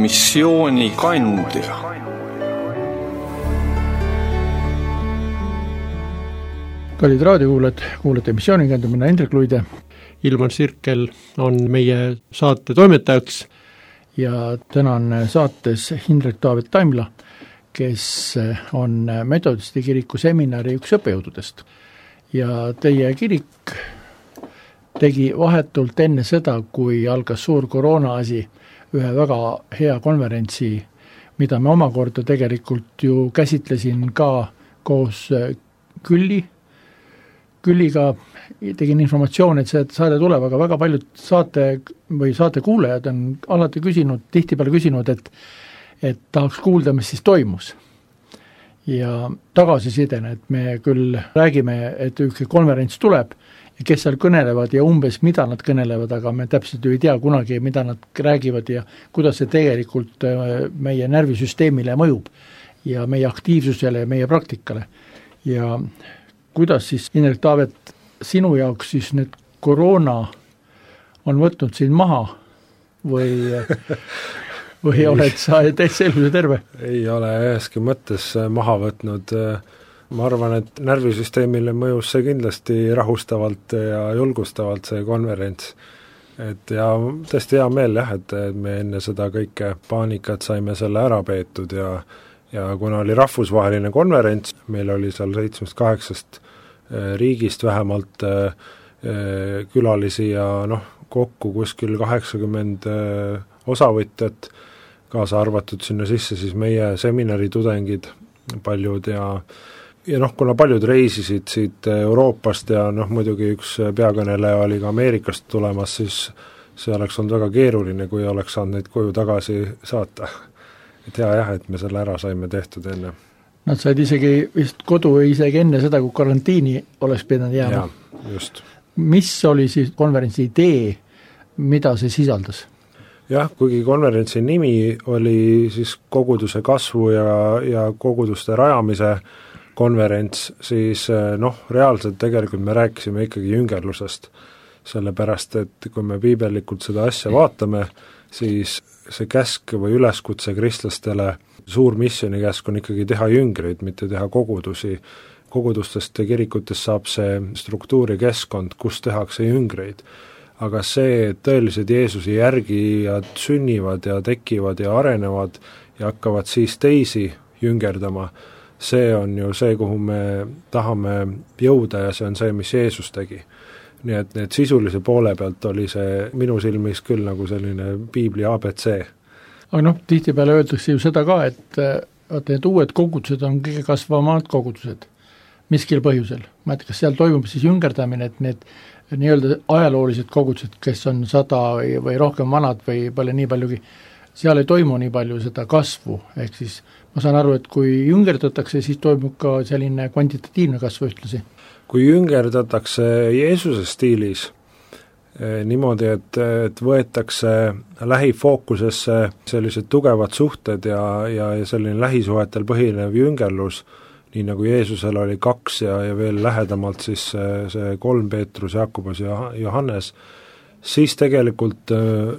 missiooni kandja. Kallid raadiokuulajad, kuulete missiooni kandja, mina Hendrik Luide. Ilmar Sirkel on meie saate toimetajaks. Ja täna on saates Hindrek Taavet Taimla, kes on Metodisti kiriku seminari üks õppejõududest. Ja teie kirik tegi vahetult enne seda, kui algas suur koroona asi, ühe väga hea konverentsi, mida me omakorda tegelikult ju käsitlesin ka koos Külliga, tegin informatsioon, et see saade tuleb, aga väga paljud saate kuulajad on alati tihtipeale küsinud, et tahaks kuulda, mis siis toimus. Ja tagasisidena, et me küll räägime, et üks konverents tuleb ja kes seal kõnelevad ja umbes mida nad kõnelevad, aga me täpselt ju ei tea kunagi, mida nad räägivad ja kuidas see tegelikult meie närvisüsteemile mõjub ja meie aktiivsusele ja meie praktikale. Ja kuidas siis, Hindrek Taavet, sinu jaoks siis nüüd koroona on võtnud sind maha või oled sa täitsa elus ja terve? Ei ole üheski mõttes maha võtnud. Ma arvan, et närvisüsteemile mõjus see kindlasti rahustavalt ja julgustavalt see konverents. Et ja tõesti hea meel jah, et me enne seda kõike paanikat saime selle ära peetud ja kuna oli rahvusvaheline konverents, meil oli seal 7-8 riigist vähemalt külalisi ja kokku kuskil 80 osavõtjat, kaasa arvatud sinna sisse siis meie seminari tudengid paljud ja kuna paljud reisisid siit Euroopast ja muidugi üks peakõneleja oli ka Ameerikast tulemas, siis see oleks olnud väga keeruline, kui oleks saanud neid koju tagasi saata. Et hea, et me selle ära saime tehtud enne. Nad said isegi vist kodu isegi enne seda, kui karantiini oleks pidanud jääma. Ja, just. Mis oli siis konverentsi idee, mida see sisaldas? Jah, kuigi konverentsi nimi oli siis koguduse kasvu ja koguduste rajamise konverents, siis reaalselt tegelikult me rääkisime ikkagi jüngerlusest, sellepärast, et kui me piibellikult seda asja vaatame, siis see käsk või üleskutse kristlastele, suur missioni käsk on ikkagi teha jüngreid, mitte teha kogudusi. Kogudustest ja kirikutest saab see struktuuri keskkond, kus tehakse jüngreid. Aga see, et tõelised Jeesuse järgijad sünnivad ja tekivad ja arenevad ja hakkavad siis teisi jüngerdama, see on ju see, kuhu me tahame jõuda ja see on see, mis Jeesus tegi. Nii et sisulise poole pealt oli see minu silmis küll nagu selline piibli ABC. Aga tihtipeale öeldakse ju seda ka, et need uued kogudused on kõige kasvamad kogudused. Miskil põhjusel. Ma kas seal toimub siis jüngerdamine, et need nii-öelda ajaloolised kogudused, kes on 100 või rohkem vanad või pole nii paljugi, seal ei toimu nii palju seda kasvu. Ehk siis ma saan aru, et kui jüngerdatakse, siis toimub ka selline kvantitatiivne kasvu ühtlasi. Kui jüngerdatakse Jeesuse stiilis niimoodi, et võetakse lähifookusesse sellised tugevad suhted ja selline lähisuhetel põhinev jüngerlus, nii nagu Jeesusel oli 2 ja veel lähedamalt siis see 3 Peetrus, Jakobus ja Johannes, siis tegelikult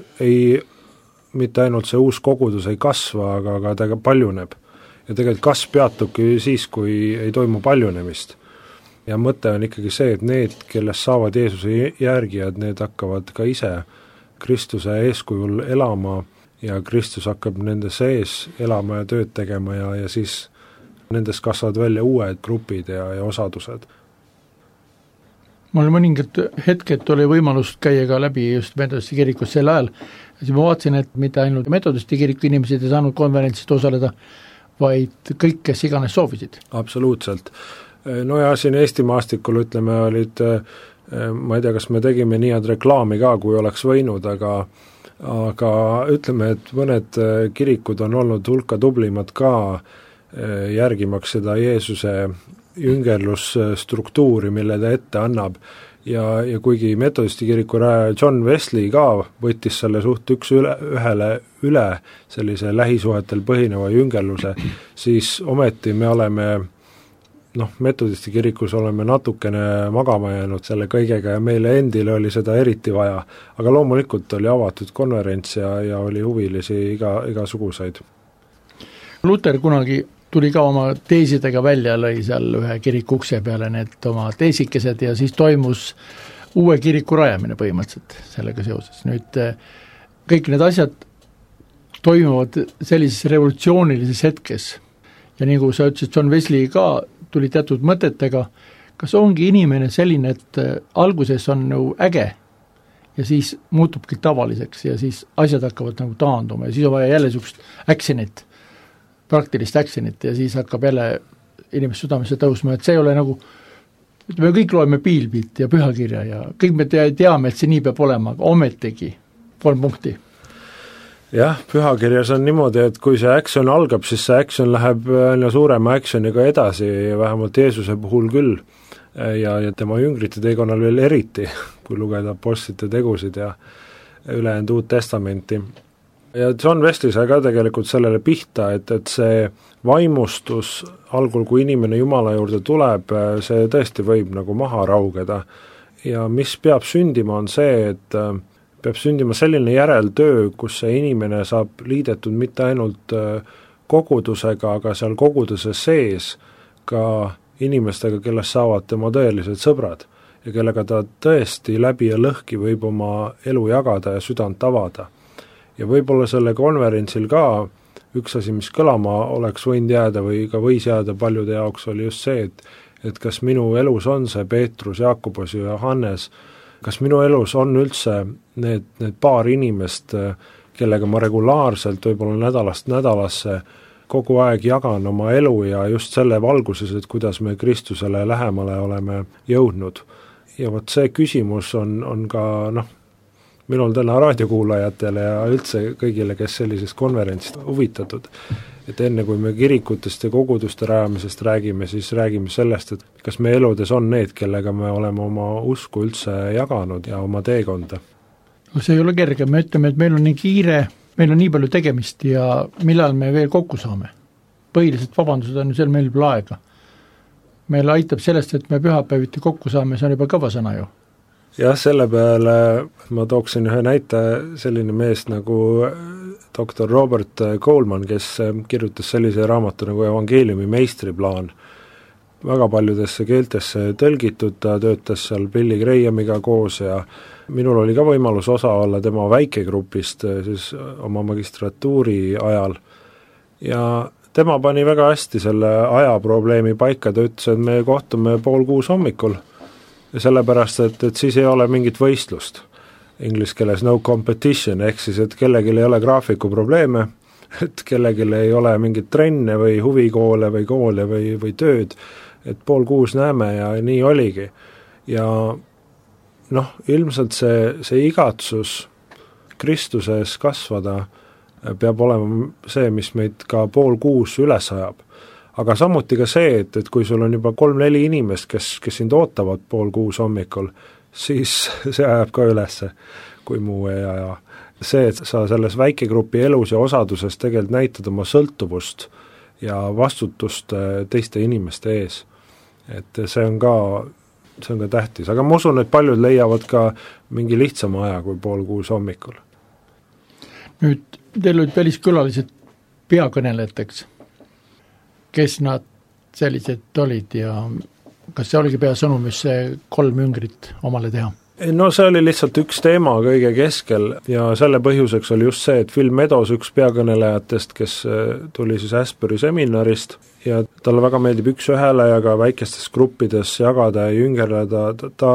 mitte ainult see uus kogudus ei kasva, aga ta paljuneb. Ja tegelikult kasv peatubki siis, kui ei toimu paljunemist. Ja mõte on ikkagi see, et need, kellest saavad Jeesuse järgijad, need hakkavad ka ise Kristuse eeskujul elama ja Kristus hakkab nende sees elama ja tööd tegema ja siis nendest kasvavad välja uued grupid ja osadused. Mul mõningad hetked oli võimalust käia ka läbi just Metodisti kirikus sel ajal. Siis ma vaatasin, et mitte ainult Metodisti kiriku inimesed ei saanud konverentsist osaleda, vaid kõik, kes iganes soovisid. Absoluutselt. No ja siin Eesti maastikul ütleme olid, ma ei tea, kas me tegime nii head reklaami ka, kui oleks võinud, aga ütleme, et mõned kirikud on olnud hulka tublimad ka järgimaks seda Jeesuse jüngerlusstruktuuri, mille ta ette annab. Ja kuigi Metodisti kiriku raja John Wesley ka võttis selle suht ühele üle sellise lähisuhetel põhineva jüngerluse, siis ometi me oleme metodisti kirikus oleme natukene magama jäänud selle kõigega ja meile endile oli seda eriti vaja, aga loomulikult oli avatud konverents ja oli huvilisi igasuguseid. Luter kunagi tuli ka oma teesidega välja, lõi seal ühe kiriku ukse peale need oma teesikesed ja siis toimus uue kiriku rajamine põhimõtteliselt sellega seoses. Nüüd kõik need asjad toimuvad sellises revolutsioonilises hetkes ja nagu sa ütlesid, John Wesley ka tuli teatud mõtetega, kas ongi inimene selline, et alguses on nagu äge ja siis muutubki tavaliseks ja siis asjad hakkavad nagu taanduma ja siis on vaja jälle niisugust actionit, praktilist actionit ja siis hakkab jälle inimest südamesse tõusma, et see ei ole nagu, me kõik loeme piilbit ja pühakirja ja kõik me teame, et see nii peab olema, aga ometigi 3 punkti. Jah, pühakirjas on niimoodi, et kui see action algab, siis see action läheb aina suurema actioniga edasi, vähemalt Jeesuse puhul küll, ja tema jüngrite teekonnal veel eriti, kui lugeda apostlite tegusid ja ülejäänud Uut Testamenti. Ja John Wesley sai ka tegelikult sellele pihta, et see vaimustus algul, kui inimene Jumala juurde tuleb, see tõesti võib nagu maha raugeda. Ja mis peab sündima, on see, et peab sündima selline järeltöö, kus see inimene saab liidetud mitte ainult kogudusega, aga seal koguduse sees ka inimestega, kellest saavad tema tõelised sõbrad ja kellega ta tõesti läbi ja lõhki võib oma elu jagada ja südant avada. Ja võib-olla selle konverentsil ka üks asi, mis kõlama oleks võinud jääda või ka võis jääda paljude jaoks, oli just see, et kas minu elus on see Peetrus, Jaakobus ja Johannes, kas minu elus on üldse need paar inimest, kellega ma regulaarselt võib-olla nädalast nädalasse kogu aeg jagan oma elu ja just selle valguses, et kuidas me Kristusele lähemale oleme jõudnud. Ja vot see küsimus on ka minul täna raadiokuulajatele ja üldse kõigile, kes sellisest konverentsist huvitatud, et enne kui me kirikutest ja koguduste rajamisest räägime, siis räägime sellest, et kas me eludes on need, kellega me oleme oma usku üldse jaganud ja oma teekonda. No see ei ole kerge, me ütleme, et meil on nii kiire, meil on nii palju tegemist ja millal me veel kokku saame. Põhiliselt vabandused on ju seal meil juba aega. Meil aitab sellest, et me pühapäeviti kokku saame, see on juba kõva sõna ju. Jah, selle peale ma tooksin ühe näite, selline mees nagu doktor Robert Coleman, kes kirjutas sellise raamatu nagu Evangeeliumi meistriplaan. Väga paljudesse keeltesse tõlgitud, ta töötas seal Billy Grahamiga koos ja minul oli ka võimalus osa olla tema väikegrupist siis oma magistratuuri ajal. Ja tema pani väga hästi selle ajaprobleemi paika, ta ütles, et me kohtume 5:30 hommikul. Ja sellepärast, et siis ei ole mingit võistlust. Inglise keeles no competition, ehk siis, et kellelgi ei ole graafiku probleeme, et kellelgi ei ole mingit trenne või huvikoole või koole või tööd, et 5:30 näeme ja nii oligi. Ja ilmselt see igatsus Kristuses kasvada peab olema see, mis meid ka 5:30 üles ajab. Aga samuti ka see, et kui sul on juba 3-4 inimest, kes sind ootavad 5:30 hommikul, siis see ajab ka ülesse, kui muu ei aja. See, et sa selles väikegrupi elus ja osaduses tegelikult näitad oma sõltuvust ja vastutust teiste inimeste ees. Et see on ka tähtis, aga ma usun, et paljud leiavad ka mingi lihtsama aja kui 5:30 hommikul. Nüüd teil olid väliskülalised peakõnelejateks. Kes nad sellised olid ja kas see oligi peasõnum, mis see 3 jüngrit omale teha? No see oli lihtsalt üks teema kõige keskel ja selle põhjuseks oli just see, et Phil Meadows, üks peakõnelejatest, kes tuli siis Asbury seminarist ja talle väga meeldib üks-ühele ja ka väikestes gruppides jagada ja jüngerdada,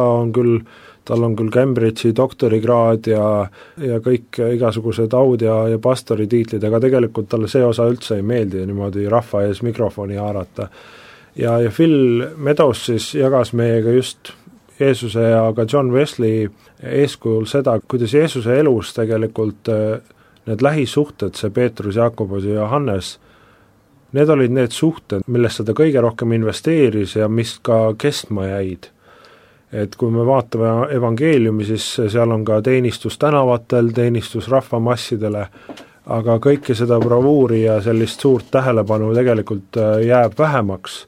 tal on küll Cambridge'i doktorikraad ja kõik igasugused aud ja pastori tiitlid, aga tegelikult talle see osa üldse ei meeldi niimoodi rahva ees mikrofoni haarata. Ja Phil Meadows siis jagas meiega just Jeesuse ja ka John Wesley eeskujul seda, kuidas Jeesuse elus tegelikult need lähisuhted, see Peetrus, Jaakobus ja Johannes, need olid need suhted, millesse ta kõige rohkem investeeris ja mis ka kestma jäid. Et kui me vaatame evangeeliumi, siis seal on ka teenistus tänavatel, teenistus rahvamassidele, aga kõike seda bravuuri ja sellist suurt tähelepanu tegelikult jääb vähemaks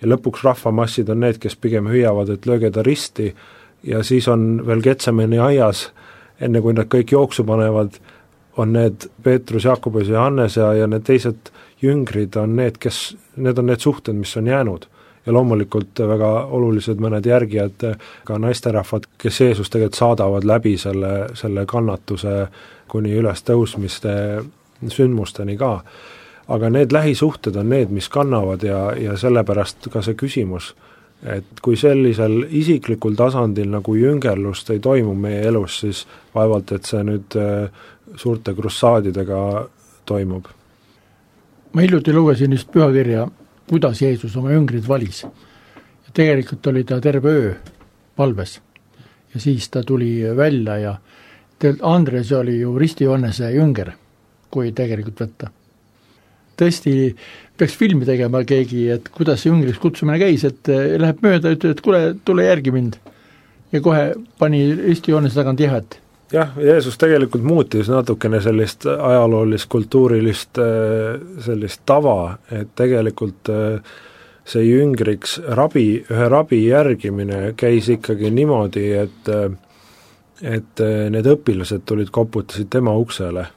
ja lõpuks rahvamassid on need, kes pigem hüüavad, et lööge ta risti, ja siis on veel Getsemani aias, enne kui nad kõik jooksu panevad, on need Peetrus, Jakobus ja Johannes ja need teised jüngrid on need, need on need suhted, mis on jäänud. Ja loomulikult väga olulised mõned järgijad, ka naisterahvad, kes Jeesus tegelikult saadavad läbi selle kannatuse kuni üles tõusmiste sündmusteni ka. Aga need lähisuhted on need, mis kannavad ja sellepärast ka see küsimus, et kui sellisel isiklikul tasandil nagu jüngerlust ei toimu meie elus, siis vaevalt, et see nüüd suurte krussaadidega toimub. Ma hiljuti lugesin just pühakirja, kuidas Jeesus oma jüngrid valis. Ja tegelikult oli ta terve öö palves ja siis ta tuli välja ja Andres oli ju Risti Johannese jünger, kui tegelikult võtta. Tõesti, peaks filmi tegema keegi, et kuidas see jüngriks kutsumine käis, et läheb mööda, ütleb, et kuule, tule järgi mind. Ja kohe pani Risti Johannese tagant jahet. Jah, Jeesus tegelikult muutis natukene sellist ajaloolist, kultuurilist sellist tava, et tegelikult see jüngriks ühe rabi järgimine käis ikkagi niimoodi, et need õpilased tulid, koputasid tema uksele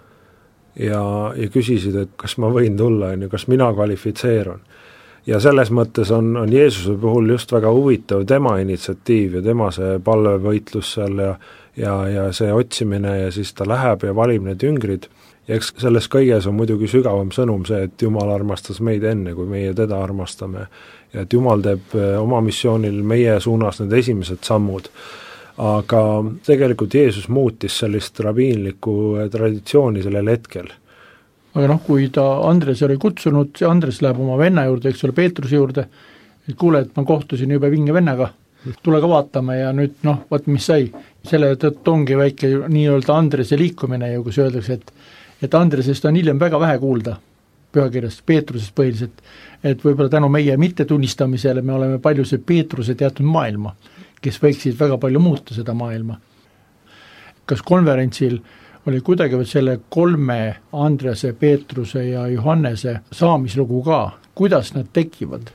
ja küsisid, et kas ma võin tulla, kas mina kvalifitseerun. Ja selles mõttes on Jeesuse puhul just väga huvitav tema initsiatiiv ja tema see palvevõitlus seal ja see otsimine ja siis ta läheb ja valib need jüngrid. Ja eks selles kõiges on muidugi sügavam sõnum see, et Jumal armastas meid enne, kui meie teda armastame. Ja et Jumal teeb oma missioonil meie suunas need esimesed sammud. Aga tegelikult Jeesus muutis sellist rabiinlikku traditsiooni sellel hetkel. Aga kui ta Andres oli kutsunud, see Andres läheb oma venna juurde, eks ole Peetruse juurde, et kuule, et ma kohtusin juba vinge vennaga, tule ka vaatama ja nüüd vaat mis sai. Selle tõttu ongi väike nii-öelda Andrese liikumine ju, kus öeldakse, et Andresest on hiljem väga vähe kuulda pühakirjast, Peetrusest põhiliselt, et võib-olla tänu meie mittetunnistamisele me oleme palju see Peetruse teatud maailma, kes võiksid väga palju muuta seda maailma. Kas konverentsil oli kuidagi selle 3 Andrese, Peetruse ja Johannese saamislugu ka, kuidas nad tekivad?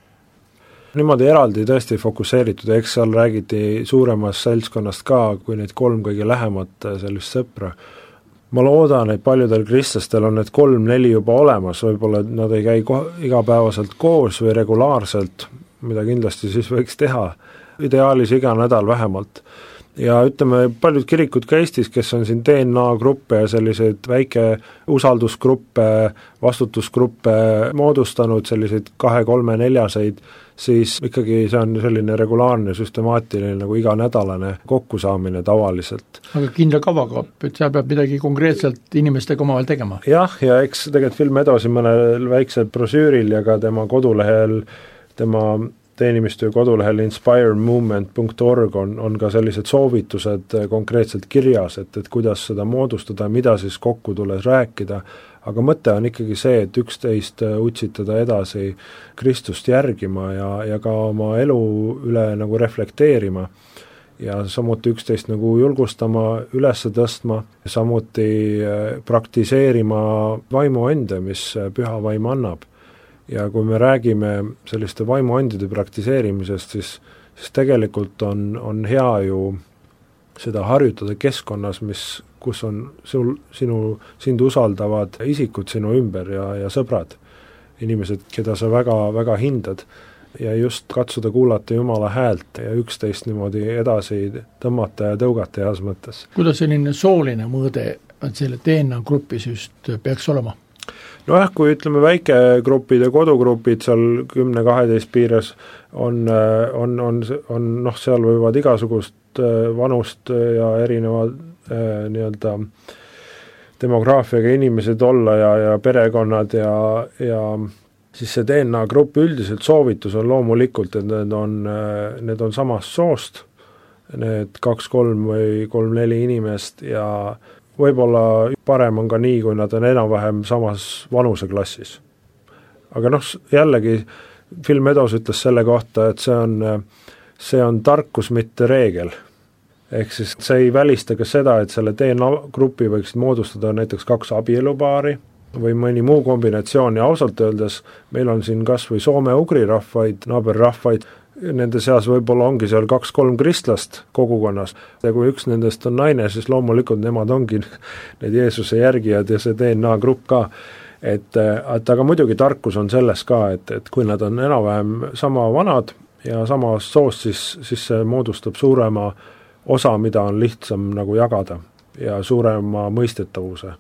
Niimoodi eraldi tõesti fokusseeritud, eks seal räägiti suuremast seltskonnast ka, kui need 3 kõige lähemat sellist sõpra. Ma loodan, et paljudel kristlastel on need 3-4 juba olemas, võib-olla nad ei käi igapäevaselt koos või regulaarselt, mida kindlasti siis võiks teha, ideaalis iga nädal vähemalt. Ja ütleme, paljud kirikud ka Eestis, kes on siin DNA-gruppe ja selliseid väike usaldusgruppe, vastutusgruppe moodustanud, selliseid 2, 3, 4, siis ikkagi see on selline regulaarne, süstemaatiline nagu iganädalane kokkusaamine tavaliselt. Aga kindla kavaga, et seal peab midagi konkreetselt inimestega omavahel tegema? Jah, ja eks tegelikult film edasi mõnel väiksel brosüüril ja ka tema kodulehel, tema teenimistöö kodulehel inspiremovement.org on ka sellised soovitused konkreetselt kirjas, et kuidas seda moodustada, mida siis kokku tulles rääkida, aga mõte on ikkagi see, et 11 utsitada edasi Kristust järgima ja ka oma elu üle nagu reflekteerima ja samuti 11 nagu julgustama, üles tõstma, samuti praktiseerima vaimuande, mis püha vaim annab. Ja kui me räägime selliste vaimuandide praktiseerimisest, siis tegelikult on hea ju seda harjutada keskkonnas, kus on sind usaldavad isikud sinu ümber ja sõbrad, inimesed, keda sa väga, väga hindad ja just katsuda kuulata Jumala häält ja 11 niimoodi edasi tõmmata ja tõugata heas mõttes. Kuidas selline sooline mõõde selle DNA grupis just peaks olema? Nojah, kui ütleme väikegrupid ja kodugrupid seal 10-12 piires on seal võivad igasugust vanust ja erinevad nii-öelda demograafiaga inimesed olla ja perekonnad ja siis see DNA grupp üldiselt soovitus on loomulikult, et need on samast soost, need 2-3 või 3-4 inimest ja võib-olla parem on ka nii, kui nad on enam-vähem samas vanuseklassis. Aga jällegi film Edos ütles selle kohta, et see on tarkus, mitte reegel. Ehk siis see ei välista ka seda, et selle DNA grupi võiksid moodustada näiteks 2 abielupaari või mõni muu kombinatsioon ja ausalt öeldes meil on siin kas või soome-ugri rahvaid, naaberrahvaid, nende seas võib-olla ongi seal 2-3 kristlast kogukonnas ja kui üks nendest on naine, siis loomulikult nemad ongi need Jeesuse järgijad ja see DNA grupp ka. Et aga muidugi tarkus on selles ka, et kui nad on enam-vähem sama vanad ja samast soost, siis see moodustab suurema osa, mida on lihtsam nagu jagada ja suurema mõistetavuse.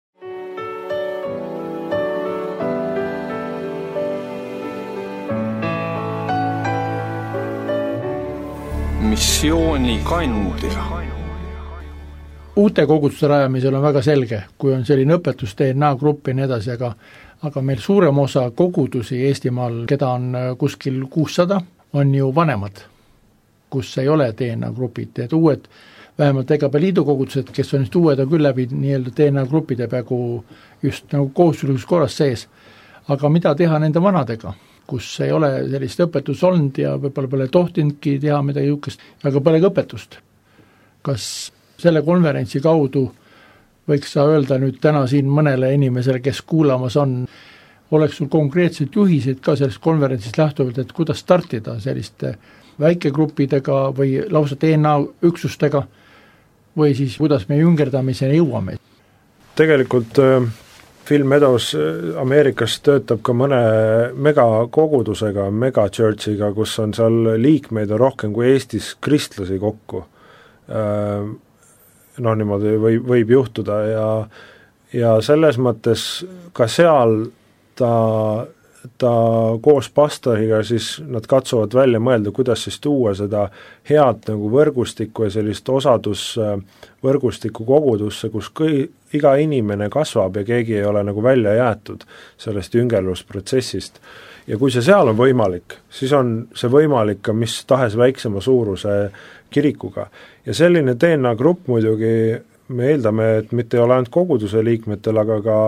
Missioonikandja. Uute koguduste rajamisel on väga selge, kui on selline õpetus DNA grupp ja nii edasi, aga meil suurem osa kogudusi Eestimaal, keda on kuskil 600, on ju vanemad, kus ei ole DNA grupid, et uued, vähemalt EGP Liidu kogudused, kes on just uued, on küll läbi nii-öelda DNA grupide peaaegu just nagu kohustuslikus korras sees. Aga mida teha nende vanadega, kus ei ole sellist õpetust olnud ja võib-olla pole tohtinudki teha midagi niisugust, aga pole ka õpetust. Kas selle konverentsi kaudu võiks sa öelda nüüd täna siin mõnele inimesele, kes kuulamas on, oleks sul konkreetselt juhiseid ka sellest konverentsist lähtuvalt, et kuidas startida selliste väikegruppidega või lausa DNA üksustega või siis kuidas me jüngerdamiseni jõuame? Tegelikult Phil Meadows Ameerikas töötab ka mõne megakogudusega, megachurchiga, kus on seal liikmeid on rohkem kui Eestis kristlasi kokku. Niimoodi võib juhtuda ja selles mõttes ka seal ta koos pastoriga siis nad katsuvad välja mõelda, kuidas siis tuua seda head nagu võrgustikku ja sellist osadusvõrgustikku kogudusse, kus iga inimene kasvab ja keegi ei ole nagu välja jäetud sellest jüngerlusprotsessist. Ja kui see seal on võimalik, siis on see võimalik ka mis tahes väiksema suuruse kirikuga. Ja selline DNA grupp muidugi me eeldame, et mitte ei ole ainult koguduse liikmetel, aga ka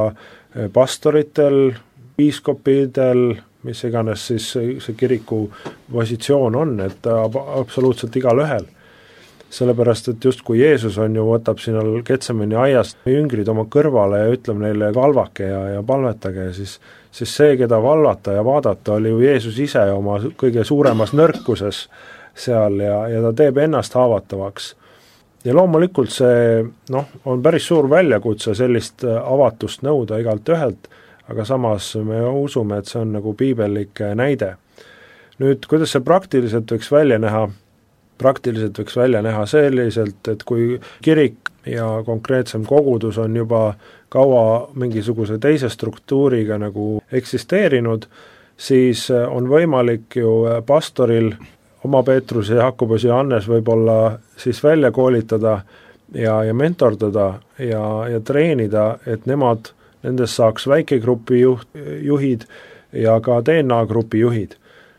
pastoritel, piiskopidel, mis iganes siis see kiriku positsioon on, et absoluutselt igal ühel. Sellepärast, et just kui Jeesus on ju võtab sinna Getsemani aiast jüngrid oma kõrvale ja ütleb neile valvake ja palvetage, siis see, keda valvata ja vaadata, oli ju Jeesus ise oma kõige suuremas nõrkuses seal ja ta teeb ennast haavatavaks. Ja loomulikult see on päris suur väljakutse sellist avatust nõuda igalt ühelt, aga samas me usume, et see on nagu piibellik näide. Nüüd, kuidas see praktiliselt võiks välja näha? Praktiliselt võiks välja näha selliselt, et kui kirik ja konkreetsem kogudus on juba kaua mingisuguse teise struktuuriga nagu eksisteerinud, siis on võimalik ju pastoril oma Peetrus ja Jakobus ja Johannes võib-olla siis välja koolitada ja mentordada ja treenida, et nendest saaks väikegrupi juhid ja ka DNA grupi juhid.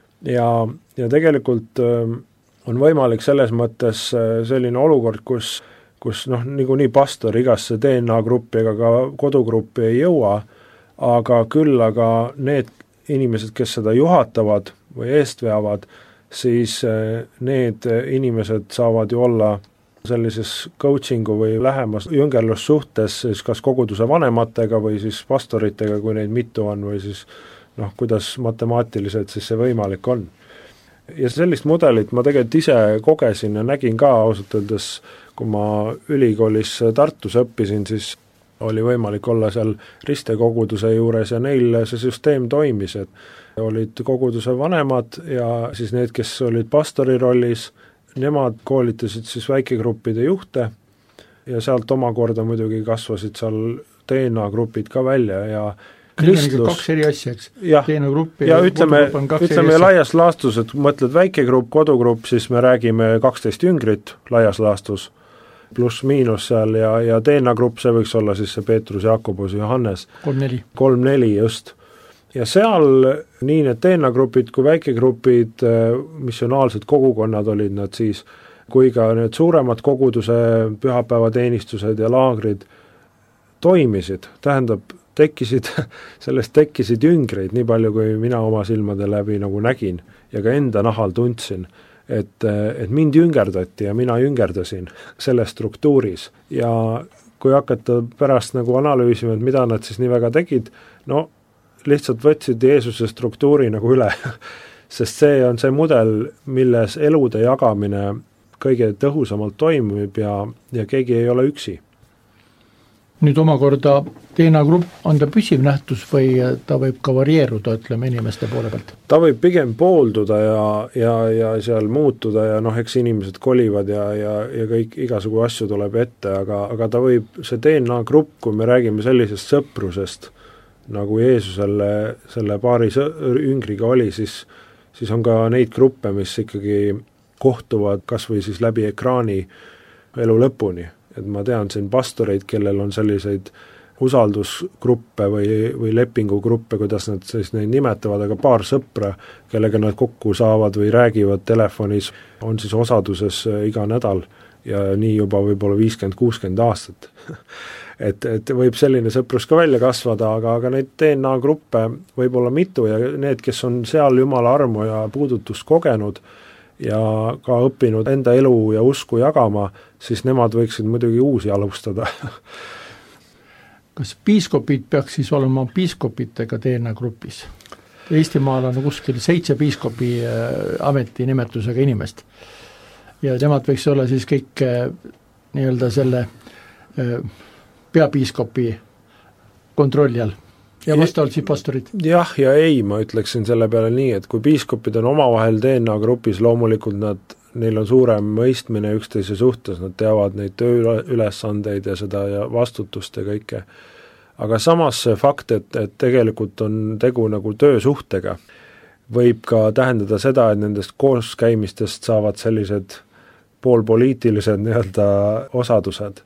Ja tegelikult on võimalik selles mõttes selline olukord, kus niikuinii pastor igasse DNA gruppi ega ka kodugruppi ei jõua, aga need inimesed, kes seda juhatavad või eest veavad, siis need inimesed saavad ju olla sellises coachingu või lähemas jüngerlussuhtes siis kas koguduse vanematega või siis pastoritega, kui neid mitu on, või siis kuidas matemaatiliselt siis see võimalik on. Ja sellist mudelit ma tegelikult ise kogesin ja nägin ka ausalt öeldes, kui ma ülikoolis Tartus õppisin, siis oli võimalik olla seal ristekoguduse juures ja neil see süsteem toimis, et olid koguduse vanemad ja siis need, kes olid pastori rollis, nemad koolitasid siis väikegruppide juhte ja sealt omakorda muidugi kasvasid seal DNA grupid ka välja ja kristlus. Kaks eri asja, eks? DNA grupp ja ütleme laias laastus, et mõtled väikegrupp, kodugrupp, siis me räägime 12 jüngrit laias laastus, pluss miinus seal ja DNA grupp, see võiks olla siis see Peetrus, Jakobus ja Johannes. 3-4 just. Ja seal nii need DNA grupid kui väikegrupid, missionaalsed kogukonnad olid nad siis, kui ka need suuremad koguduse pühapäevateenistused ja laagrid toimisid, tähendab, sellest tekkisid jüngreid, nii palju kui mina oma silmade läbi nagu nägin ja ka enda nahal tundsin, et mind jüngerdati ja mina jüngerdasin selles struktuuris ja kui hakata pärast nagu analüüsima, et mida nad siis nii väga tegid, no lihtsalt võtsid Jeesuse struktuuri nagu üle, sest see on see mudel, milles elude jagamine kõige tõhusamalt toimub ja keegi ei ole üksi. Nüüd omakorda DNA grupp on ta püsiv nähtus või ta võib ka varieeruda, ütleme, inimeste poole pealt? Ta võib pigem poolduda ja seal muutuda ja eks inimesed kolivad ja kõik igasugu asju tuleb ette, aga ta võib, see DNA grupp, kui me räägime sellisest sõprusest, nagu Jeesusele selle paari üngriga oli, siis on ka neid gruppe, mis ikkagi kohtuvad kas või siis läbi ekraani elu lõpuni. Et ma tean siin pastoreid, kellel on selliseid usaldusgruppe või lepingugruppe, kuidas nad siis neid nimetavad, aga paar sõpra, kellega nad kokku saavad või räägivad telefonis, on siis osaduses iga nädal ja nii juba võib-olla 50-60 aastat. et võib selline sõprus ka välja kasvada, aga neid DNA gruppe võib olla mitu ja need, kes on seal Jumala armu ja puudutust kogenud ja ka õppinud enda elu ja usku jagama, siis nemad võiksid muidugi uusi alustada. Kas piiskopid peaks siis olema piiskopitega DNA grupis? Eestimaal on kuskil 7 piiskopi ametinimetusega inimest ja nemad võiks olla siis kõik nii-öelda selle peapiiskopi kontrolli all. Ja vastavalt siis pastorid? Jah ja ei, ma ütleksin selle peale nii, et kui piiskopid on omavahel DNA grupis, loomulikult neil on suurem mõistmine üksteise suhtes, nad teavad neid tööülesandeid ja seda ja vastutust ja kõike. Aga samas see fakt, et tegelikult on tegu nagu töösuhtega, võib ka tähendada seda, et nendest kooskäimistest saavad sellised poolpoliitilised nii-öelda osadused.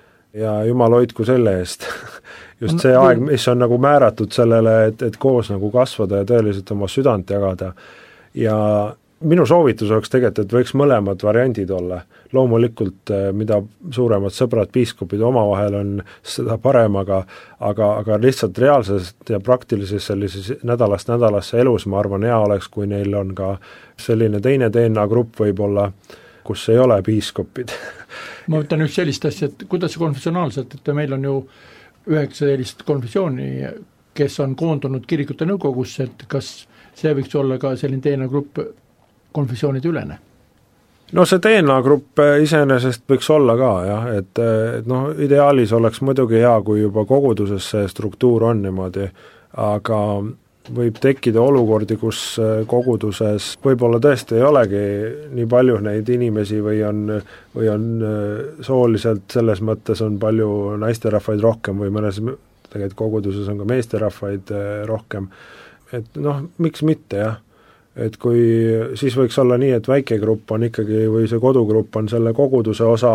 Ja jumal hoidku selle eest. Just see aeg, mis on nagu määratud sellele, et koos nagu kasvada ja tõeliselt oma südant jagada. Ja minu soovitus oleks tegelikult, et võiks mõlemad variandid olla. Loomulikult, mida suuremad sõbrad piiskopid omavahel on, seda parem, aga lihtsalt reaalsest ja praktilises sellises nädalast nädalasse elus, ma arvan, hea oleks, kui neil on ka selline teine DNA grupp võib-olla, kus ei ole piiskopid. Ma võtan just sellist asja, et kuidas konfessionaalselt, et meil on ju 9 sellist konfessiooni, kes on koondunud kirikute nõukogusse, et kas see võiks olla ka selline DNA grupp konfessioonide ülene? No see DNA grupp iseenesest võiks olla ka, jah, et ideaalis oleks muidugi hea, kui juba koguduses see struktuur on niimoodi, aga võib tekkida olukordi, kus koguduses võib-olla tõesti ei olegi nii palju neid inimesi või on sooliselt selles mõttes on palju naisterahvaid rohkem või mõnes tegelikult koguduses on ka meesterahvaid rohkem. Et miks mitte, jah. Et kui siis võiks olla nii, et väike grupp on ikkagi või see kodugrupp on selle koguduse osa,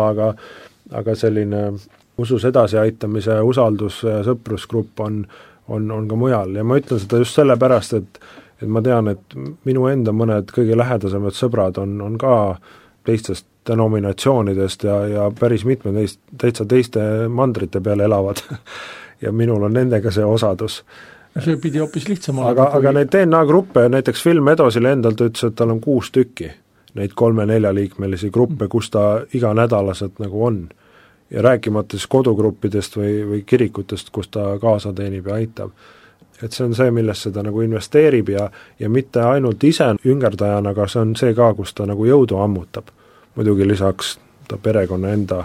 aga selline usus edasiaitamise usaldus- ja sõprusgrupp on ka mujal ja ma ütlen seda just sellepärast, et ma tean, et minu enda mõned kõige lähedasemad sõbrad on ka teistest denominatsioonidest ja päris mitmed neist täitsa teiste mandrite peale elavad ja minul on nendega see osadus. See pidi hoopis lihtsam aga neid DNA gruppe, näiteks Phil Meadowsile endalt ütles, et tal on 6 tükki, neid 3-4 liikmelisi gruppe, kus ta iga nädalaselt nagu on. Ja rääkimata siis kodugruppidest või kirikutest, kus ta kaasa teenib ja aitab. Et see on see, millesse ta nagu investeerib ja mitte ainult ise üngerdajana, aga see on see ka, kus ta nagu jõudu ammutab. Muidugi lisaks ta perekonna enda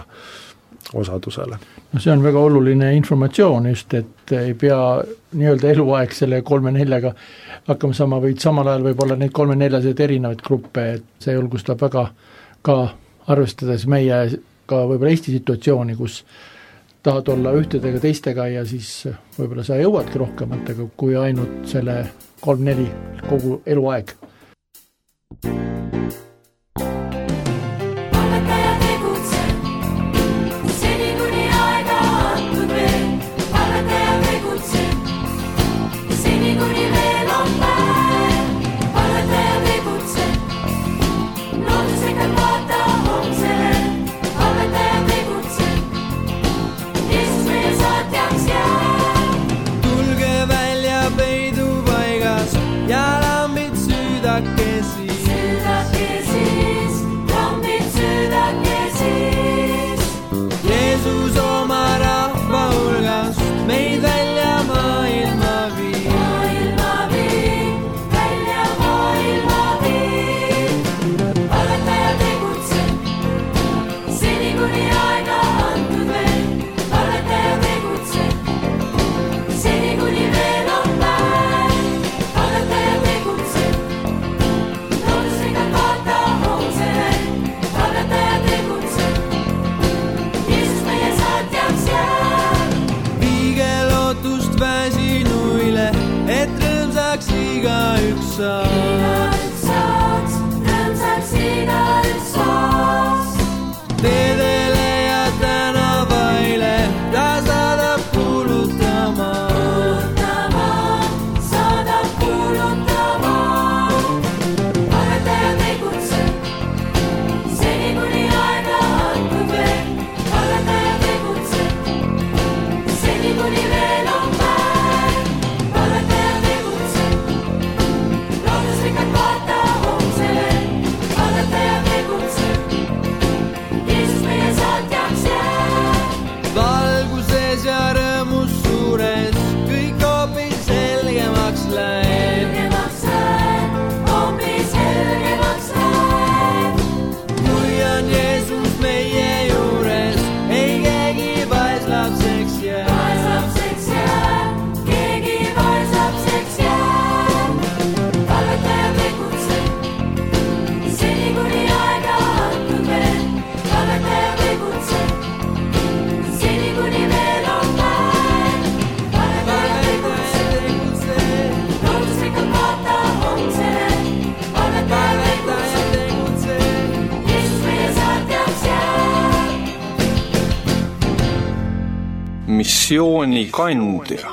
osadusele. No see on väga oluline informatsioon just, et ei pea nii-öelda eluaeg selle 3-4-ga hakkama sama, võid samal ajal võib olla neid 3-4 erinevaid gruppe, et see julgustab väga ka arvestades meie ka võib-olla Eesti situatsiooni, kus tahad olla ühtedega teistega ja siis võib-olla sa jõuadki rohkematega kui ainult selle 3-4 kogu eluaeg. Jeesus oma saaks, rõõmsaks igaüks saaks. Teedele ja tänavaile ta saadab kuulutama, saadab kuulutama. Palvetaja tegutseb, seni kuni aega hakkab veel. Palvetaja tegutseb, seni kuni veel on päev. Palvetaja tegutseb, loodusrikkad vaata homsele. Palvetaja tegutseb, Jeesus meie saatjaks jääb. Valguses ja rõõmus suures kõik hoopis selgemaks läheb. Hoopis selgemaks läheb. Kui on Jeesus meie juures, ei keegi vaeslapseks jääb. Keegi vaeslapseks jääb. Palvetaja tegutseb, seni kuni aega hakkab veel. Palvetaja tegutseb, seni kuni veel on päev. Palvetaja tegutseb, loodusrikkad vaata homsele. Palvetaja tegutseb, Jeesus meie saatjaks jääb. Missioonikandja.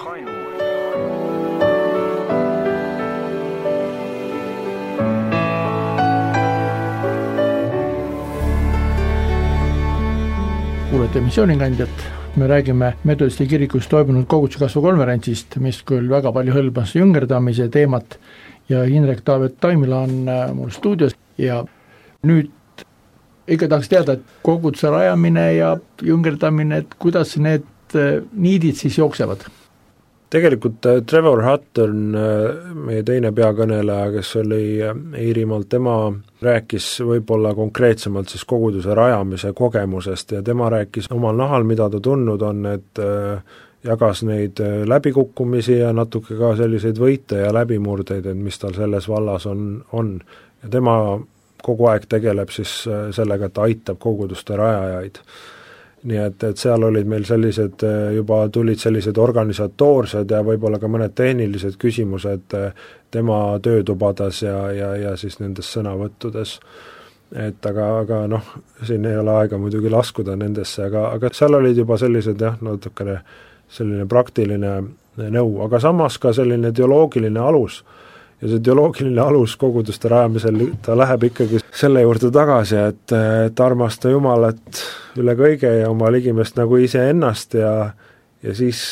kuulete missioonikandjat, me räägime Metodisti kirikus toimunud koguduse kasvu konverentsist, mis küll väga palju hõlmas jüngerdamise teemat ja Indrek Taavet Taimila on mul stuudios ja nüüd ikka tahaks teada, et koguduse rajamine ja jüngerdamine, et kuidas need niidid siis jooksevad? Tegelikult Trevor Hutton, meie teine peakõneleja, kes oli Iirimaalt, tema rääkis võib-olla konkreetsemalt siis koguduse rajamise kogemusest ja tema rääkis omal nahal, mida ta tundnud on, et jagas neid läbikukkumisi ja natuke ka selliseid võite ja läbimurdeid, et mis tal selles vallas on. Ja tema kogu aeg tegeleb siis sellega, et aitab koguduste rajajaid. Nii et seal olid meil sellised, juba tulid sellised organisatoorsed ja võib-olla ka mõned tehnilised küsimused tema töötubades ja siis nendes sõnavõttudes. Et aga noh, siin ei ole aega muidugi laskuda nendesse, aga seal olid juba sellised natukene selline praktiline nõu, aga samas ka selline teoloogiline alus. Ja see teoloogiline alus koguduste rajamisel, ta läheb ikkagi selle juurde tagasi, et armasta Jumalat üle kõige ja oma ligimest nagu iseennast ja siis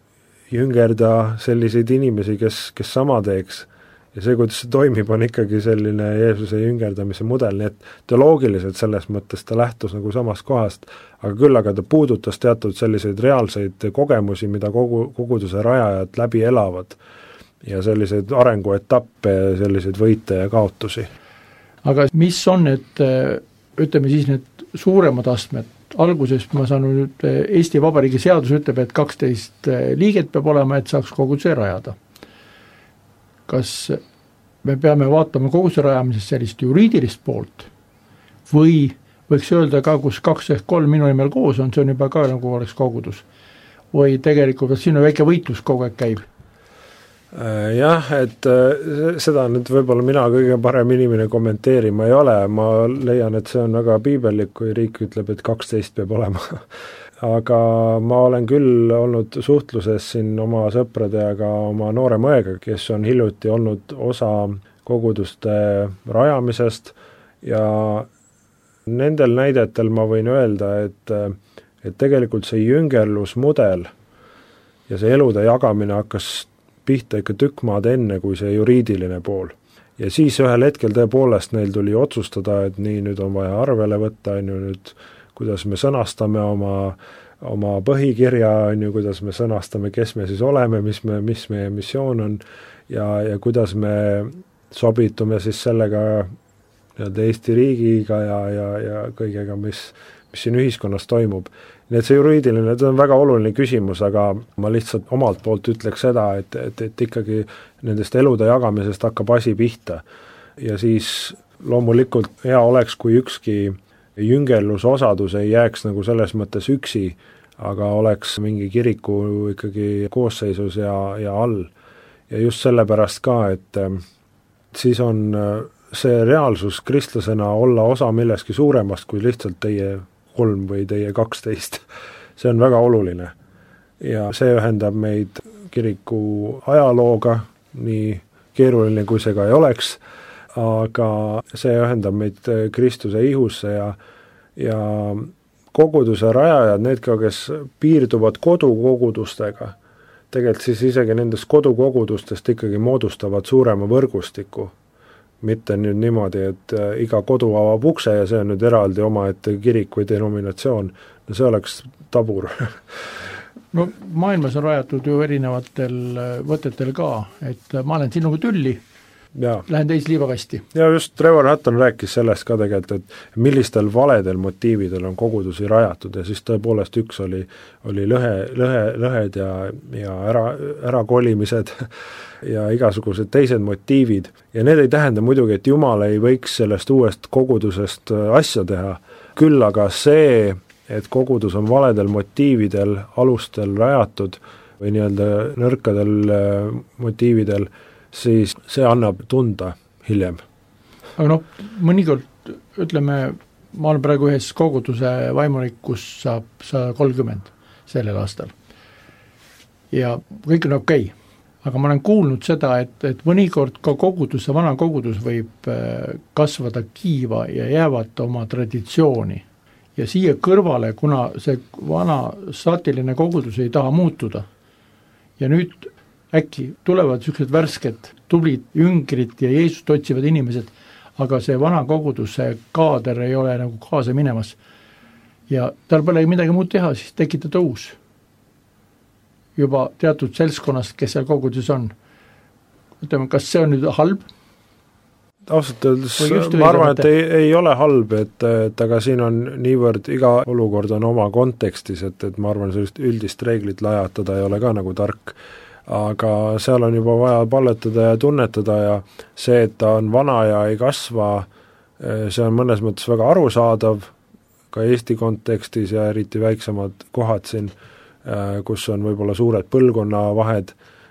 jüngerda selliseid inimesi, kes sama teeks. Ja see, kuidas see toimib, on ikkagi selline Jeesuse jüngerdamise mudel, nii et teoloogiliselt selles mõttes ta lähtus nagu samast kohast, aga küll aga ta puudutas teatud selliseid reaalseid kogemusi, mida koguduse rajajad läbi elavad ja selliseid arenguetappe, selliseid võite ja kaotusi. Aga mis on need, ütleme siis need suuremad astmed? Alguses ma saan nüüd, Eesti Vabariigi seadus ütleb, et 12 liiget peab olema, et saaks koguduse rajada. Kas me peame vaatama koguduse rajamisest sellist juriidilist poolt või võiks öelda ka, kus 2 ehk 3 minu nimel koos on, see on juba ka nagu oleks kogudus. Või tegelikult siin on väike võitlus kogu aeg käib? Jah, et seda nüüd võib-olla mina kõige parem inimene kommenteerima ei ole, ma leian, et see on väga piibellik, kui riik ütleb, et 12 peab olema. Aga ma olen küll olnud suhtluses siin oma sõprade ja ka oma noore mõega, kes on hiljuti olnud osa koguduste rajamisest ja nendel näidetel ma võin öelda, et tegelikult see jüngerlusmudel ja see elude jagamine hakkas pihta ikka tükk maad enne kui see juriidiline pool. Ja siis ühel hetkel tõepoolest neil tuli otsustada, et nii nüüd on vaja arvele võtta, on ju nüüd, kuidas me sõnastame oma põhikirja, on ju, kuidas me sõnastame, kes me siis oleme, mis meie missioon on ja kuidas me sobitume siis sellega Eesti riigiga ja kõigega, mis siin ühiskonnas toimub. Nii et see juriidiline, see on väga oluline küsimus, aga ma lihtsalt omalt poolt ütleks seda, et ikkagi nendest elude jagamisest hakkab asi pihta. Ja siis loomulikult hea oleks, kui ükski jüngerlusosadus ei jääks nagu selles mõttes üksi, aga oleks mingi kiriku ikkagi koosseisus ja all. Ja just sellepärast ka, et siis on see reaalsus kristlasena olla osa millestki suuremast kui lihtsalt teie 3 või teie 12. See on väga oluline. Ja see ühendab meid kiriku ajalooga, nii keeruline kui see ka ei oleks, aga see ühendab meid Kristuse ihusse ja koguduse rajajad, need ka, kes piirduvad kodukogudustega, tegelikult siis isegi nendest kodukogudustest ikkagi moodustavad suurema võrgustiku. Mitte nüüd niimoodi, et iga kodu avab ukse ja see on nüüd eraldi omaette kirik või denominatsioon. No see oleks tabur. No maailmas on rajatud ju erinevatel võtetel ka, et ma olen sinuga tülli, lähen teis liivakasti. Ja just Trevor Hutton rääkis sellest ka tegelikult, et millistel valedel motiividel on kogudusi rajatud ja siis tõepoolest üks oli lõhed ja ärakolimised ja igasugused teised motiivid. Ja need ei tähenda muidugi, et Jumal ei võiks sellest uuest kogudusest asja teha. Küll aga see, et kogudus on valedel motiividel, alustel rajatud või nii-öelda nõrkadel motiividel, siis see annab tunda hiljem. Aga mõnikord ütleme, ma olen praegu ühes koguduse vaimulik, kus saab 130 sellel aastal. Ja kõik on okei. Aga ma olen kuulnud seda, et mõnikord ka kogudus, vana kogudus võib kasvada kiiva ja jäävat oma traditsiooni. Ja siia kõrvale, kuna see vana staatiline kogudus ei taha muutuda ja nüüd äkki tulevad sellised värsked, tublid jüngrid ja Jeesust otsivad inimesed, aga see vana koguduse kaader ei ole nagu kaasa minemas ja tal pole midagi muud teha, siis tekitada uus. Juba teatud seltskonnast, kes seal koguduses on. Ütleme, kas see on nüüd halb? Ausalt öeldes ma arvan, et ei ole halb, et aga siin on niivõrd, iga olukord on oma kontekstis, et ma arvan, sellist üldist reeglit lajatada ei ole ka nagu tark, aga seal on juba vaja palletada ja tunnetada ja see, et ta on vana ja ei kasva, see on mõnes mõttes väga arusaadav ka Eesti kontekstis ja eriti väiksemad kohad siin, kus on võib-olla suured põlvkonnavahed,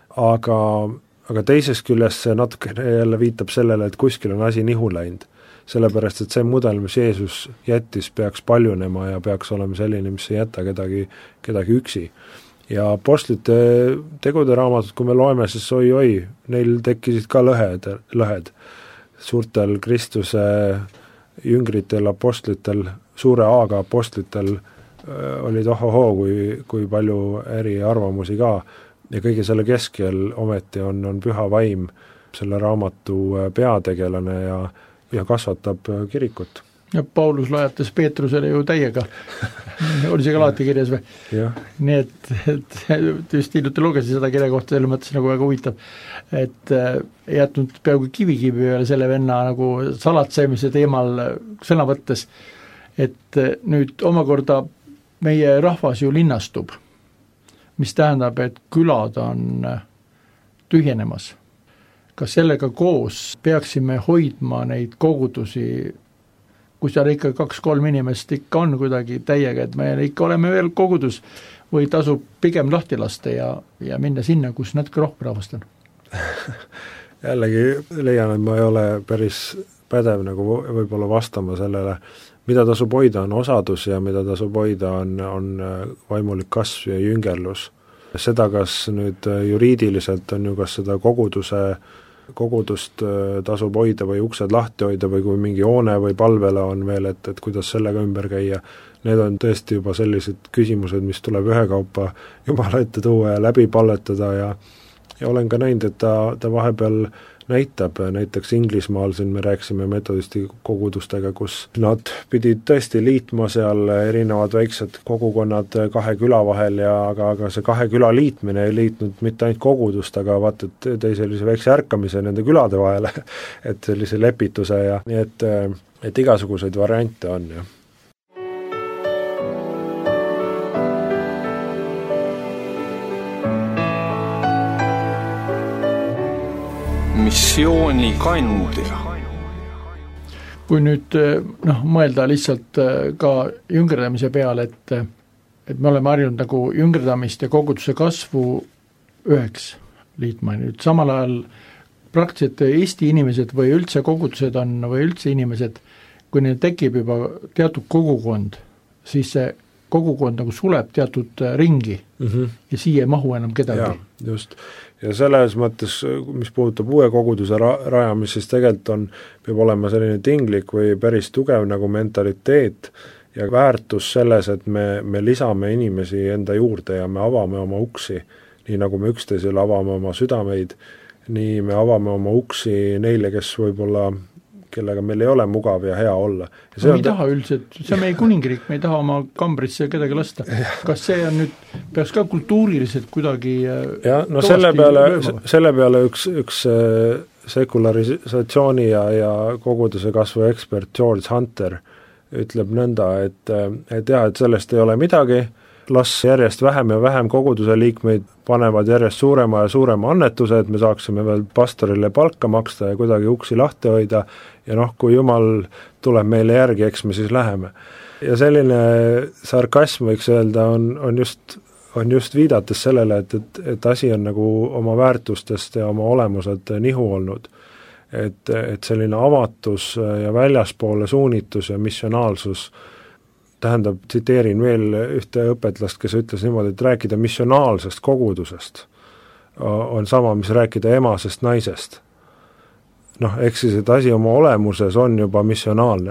aga teisest küljest see natuke jälle viitab sellele, et kuskil on asi nihu läinud. Sellepärast, et see mudel, mis Jeesus jättis, peaks paljunema ja peaks olema selline, mis ei jäta kedagi üksi. Ja apostlite tegude raamatud, kui me loeme, siis oi, neil tekkisid ka lõhed. Suurtel Kristuse jüngritel, apostlitel, suure A-ga apostlitel olid ohohoo, kui palju eri arvamusi ka. Ja kõige selle keskel ometi on püha vaim selle raamatu peategelane ja kasvatab kirikut. Ja Paulus lajatas Peetrusele ju täiega. Oli see ka alati kirjas või? Ja. Nii et just hiljuti lugesin seda kirja kohta, selle mõttes nagu väga huvitav, et ei jätnud peaaegu kivi peale selle venna nagu salatsemise teemal sõna võttes, et nüüd omakorda meie rahvas ju linnastub, mis tähendab, et külad on tühjenemas. Kas sellega koos peaksime hoidma neid kogudusi, kus seal ikka 2-3 inimest ikka on kuidagi täiega, et me ikka oleme veel kogudus või tasub pigem lahti lasta ja minna sinna, kus natuke rohkem rahvast on? Jällegi leian, et ma ei ole päris pädev nagu võib-olla vastama sellele. Mida tasub hoida on osadus ja mida tasub hoida on vaimulik kasv ja jüngerlus. Seda, kas nüüd juriidiliselt on ju kas seda kogudust tasub hoida või uksed lahti hoida või kui mingi hoone või palvele on veel, et kuidas sellega ümber käia. Need on tõesti juba sellised küsimused, mis tuleb ühekaupa Jumala ette tuua ja läbi palletada ja olen ka näinud, et ta vahepeal näitab, näiteks Inglismaal siin me rääkisime metodisti kogudustega, kus nad pidid tõesti liitma seal erinevad väiksed kogukonnad 2 küla vahel aga see 2 küla liitmine ei liitnud mitte ainult kogudust, aga vaata, et tõi sellise väikse ärkamise nende külade vahele, et sellise lepituse ja nii, et igasuguseid variante on ja. Missioonikandja. Kui nüüd mõelda lihtsalt ka jüngerdamise peale, et me oleme harjunud nagu jüngerdamist ja koguduse kasvu üheks liitma. Nüüd samal ajal praktiliselt Eesti inimesed või üldse kogudused on, või üldse inimesed, kui neil tekib juba teatud kogukond, siis see kogukond nagu suleb teatud ringi ja siia ei mahu enam kedagi. Just. Ja selles mõttes, mis puudutab uue koguduse rajamist, siis tegelikult peab olema selline tinglik või päris tugev nagu mentaliteet ja väärtus selles, et me lisame inimesi enda juurde ja me avame oma uksi, nii nagu me üksteisele avame oma südameid, nii me avame oma uksi neile, kes võib-olla, kellega meil ei ole mugav ja hea olla. Ja me ei taha üldiselt, see on meie kuningriik, me ei taha oma kambrisse kedagi lasta. Kas see on nüüd, peaks ka kultuuriliselt kuidagi no selle peale üks sekularisatsiooni ja koguduse kasvu ekspert George Hunter ütleb nõnda, et sellest ei ole midagi, las järjest vähem ja vähem koguduse liikmeid panevad järjest suurema ja suurema annetuse, et me saaksime veel pastorile palka maksta ja kuidagi uksi lahti hoida ja kui Jumal tuleb meile järgi, eks me siis läheme. Ja selline sarkasm võiks öelda on just viidates sellele, et asi on nagu oma väärtustest ja oma olemuselt nihu olnud. Et selline avatus ja väljaspoole suunitus ja missionaalsus tähendab, tsiteerin veel ühte õpetlast, kes ütles niimoodi, et rääkida missionaalsest kogudusest on sama, mis rääkida emasest naisest. Ehk siis, et asi oma olemuses on juba missionaalne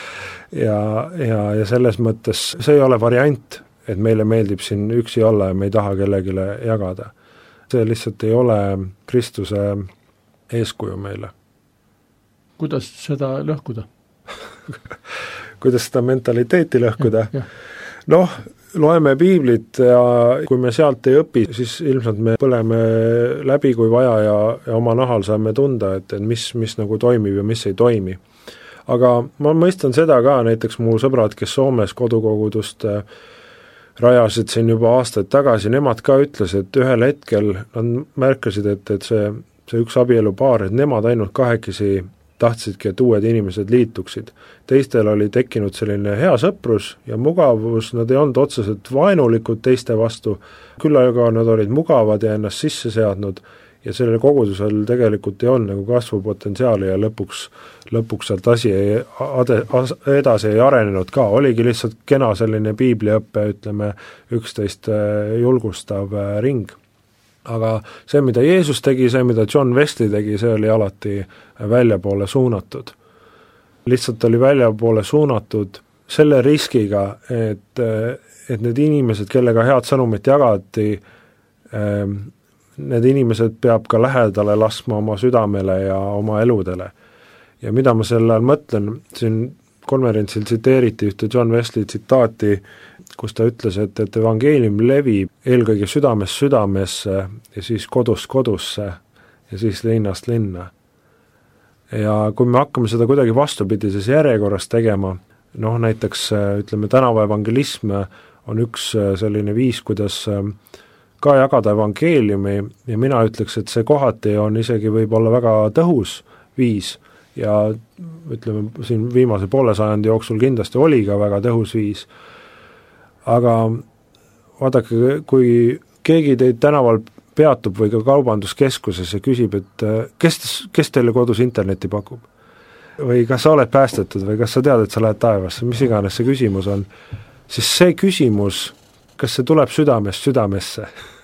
ja selles mõttes see ei ole variant, et meile meeldib siin üksi olla ja me ei taha kellegile jagada. See lihtsalt ei ole Kristuse eeskuju meile. Kuidas seda lõhkuda? Kuidas seda mentaliteeti lõhkuda? Loeme piiblit ja kui me sealt ei õpi, siis ilmselt me põleme läbi kui vaja ja oma nahal saame tunda, et mis nagu toimib ja mis ei toimi. Aga ma mõistan seda ka, näiteks mu sõbrad, kes Soomes kodukogudust rajasid siin juba aastaid tagasi, nemad ka ütles, et ühel hetkel nad märkasid, et see üks abielupaar, et nemad ainult kahekesi tahtsidki, et uued inimesed liituksid. Teistel oli tekkinud selline hea sõprus ja mugavus, nad ei olnud otseselt vaenulikud teiste vastu, küll aga nad olid mugavad ja ennast sisse seadnud ja sellel kogudusel tegelikult ei olnud nagu kasvupotentsiaali ja lõpuks sealt asi edasi ei arenenud ka, oligi lihtsalt kena selline piibliõppe, ütleme, üksteist julgustav ring. Aga see, mida Jeesus tegi, see, mida John Wesley tegi, see oli alati väljapoole suunatud. Lihtsalt oli väljapoole suunatud selle riskiga, et need inimesed, kellega head sõnumit jagati, need inimesed peab ka lähedale laskma oma südamele ja oma eludele. Ja mida ma selle all mõtlen, siin konverentsil tsiteeriti ühte John Wesley tsitaati, kus ta ütles, et evangeelium levib eelkõige südamest südamesse ja siis kodust kodusse ja siis linnast linna. Ja kui me hakkame seda kuidagi vastupidises järjekorras tegema, näiteks ütleme, tänava evangelism on üks selline viis, kuidas ka jagada evangeeliumi ja mina ütleks, et see kohati on isegi võib-olla väga tõhus viis ja ütleme, siin viimase poole sajandi jooksul kindlasti oli ka väga tõhus viis. Aga vaadake, kui keegi teid tänaval peatub või ka kaubanduskeskuses ja küsib, et kes teile kodus interneti pakub? Või kas sa oled päästetud või kas sa tead, et sa lähed taevasse, mis iganes see küsimus on, siis see küsimus, kas see tuleb südamest südamesse?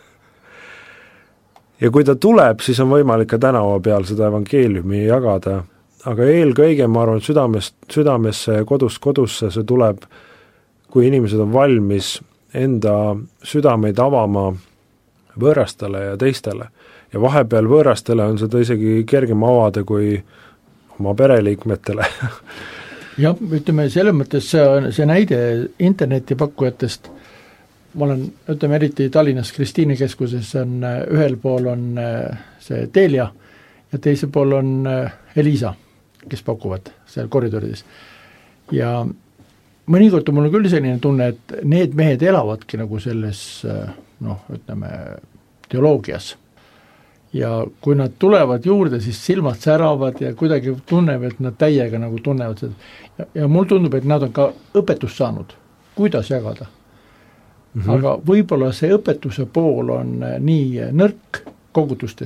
Ja kui ta tuleb, siis on võimalik ka tänava peal seda evangeeliumi jagada, aga eelkõige ma arvan, südamesse ja kodust kodusse see tuleb, kui inimesed on valmis enda südameid avama võõrastele ja teistele. Ja vahepeal võõrastele on seda isegi kergem avada kui oma pereliikmetele. Jah, ütleme, selles mõttes see näide internetipakkujatest, ma olen, ütleme, eriti Tallinnas Kristiine keskuses on ühel pool on see Telia ja teisel pool on Elisa, kes pakuvad seal koridorides. Ja mõnikord on mul küll selline tunne, et need mehed elavadki nagu selles, ütleme, teoloogias. Ja kui nad tulevad juurde, siis silmad säravad ja kuidagi tunnevad, et nad täiega nagu tunnevad seda. Ja mul tundub, et nad on ka õpetust saanud, kuidas jagada. Aga võib-olla see õpetuse pool on nii nõrk kogudustes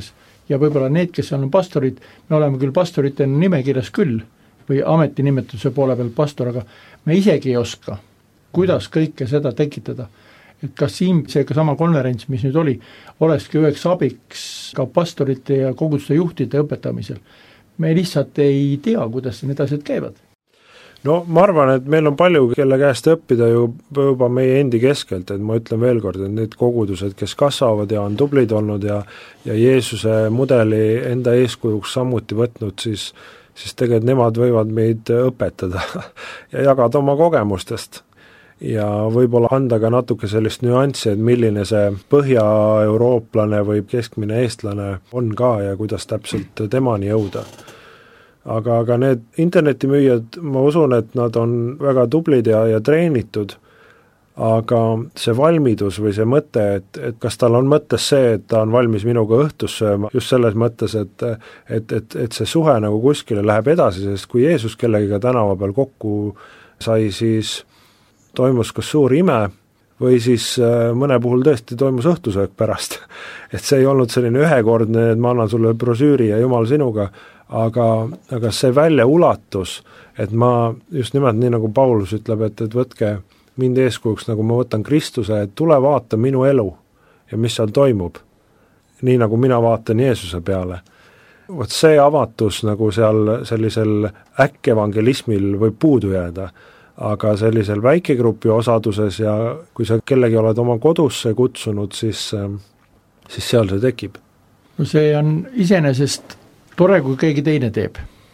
ja võib-olla need, kes on pastorid, me oleme küll pastorite nimekirjas küll, või ametinimetuse poole peal pastor, aga me isegi ei oska, kuidas kõike seda tekitada. Et kas siin see sama konverents, mis nüüd oli, olekski üheks abiks ka pastorite ja koguduste juhtide õpetamisel. Me lihtsalt ei tea, kuidas need asjad käivad. No ma arvan, et meil on palju, kelle käest õppida juba meie endi keskelt, et ma ütlen veel kord, et need kogudused, kes kasvavad ja on tublid olnud ja Jeesuse mudeli enda eeskujuks samuti võtnud, siis tegelikult nemad võivad meid õpetada ja jagada oma kogemustest. Ja võib-olla anda ka natuke sellist nüanssi, et milline see põhja-eurooplane või keskmine eestlane on ka ja kuidas täpselt temani jõuda. Aga need internetimüüjad, ma usun, et nad on väga tublid ja treenitud, aga see valmidus või see mõte, et kas tal on mõttes see, et ta on valmis minuga õhtus sööma, just selles mõttes, et see suhe nagu kuskile läheb edasi, sest kui Jeesus kellegiga tänava peal kokku sai, siis toimus kas suur ime või siis mõne puhul tõesti toimus õhtusöök pärast. Et see ei olnud selline ühekordne, et ma annan sulle brosüüri ja Jumal sinuga, aga see väljaulatus, et ma just nimelt nii nagu Paulus ütleb, et võtke mind eeskujuks, nagu ma võtan Kristuse, et tule vaata minu elu ja mis seal toimub, nii nagu mina vaatan Jeesuse peale. Vot see avatus nagu seal sellisel äkkevangelismil võib puudu jääda, aga sellisel väikegrupi osaduses ja kui sa kellegi oled oma kodusse kutsunud, siis seal see tekib. No see on iseenesest tore, kui keegi teine teeb.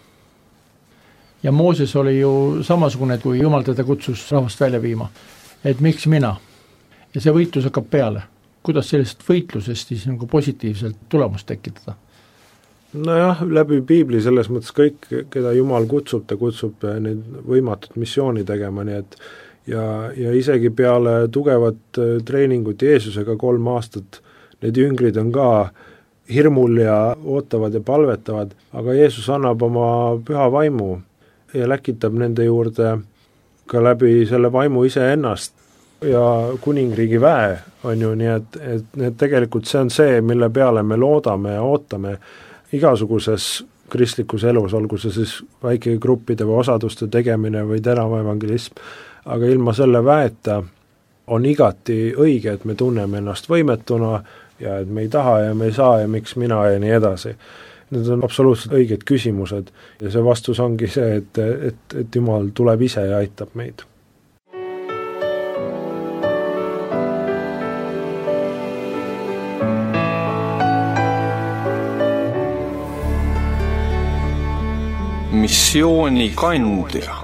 Ja Mooses oli ju samasugune, kui Jumal teda kutsus rahvast välja viima. Et miks mina? Ja see võitlus hakkab peale. Kuidas sellest võitlusest siis nagu positiivselt tulemust tekitada? Nojah, läbi Piibli selles mõttes kõik, keda Jumal kutsub, ta kutsub neid võimatut missiooni tegema, nii et ja isegi peale tugevat treeningut Jeesusega 3 aastat, need jüngrid on ka hirmul ja ootavad ja palvetavad, aga Jeesus annab oma püha vaimu ja läkitab nende juurde ka läbi selle vaimu iseennast ja kuningriigi väe on ju, nii et tegelikult see on see, mille peale me loodame ja ootame igasuguses kristlikus elus, olgu see siis väike gruppide või osaduste tegemine või tänava evangelism, aga ilma selle väeta on igati õige, et me tunneme ennast võimetuna ja et me ei taha ja me ei saa ja miks mina ja nii edasi. Need on absoluutselt õiged küsimused ja see vastus ongi see, et Jumal tuleb ise ja aitab meid. Missioonikandja.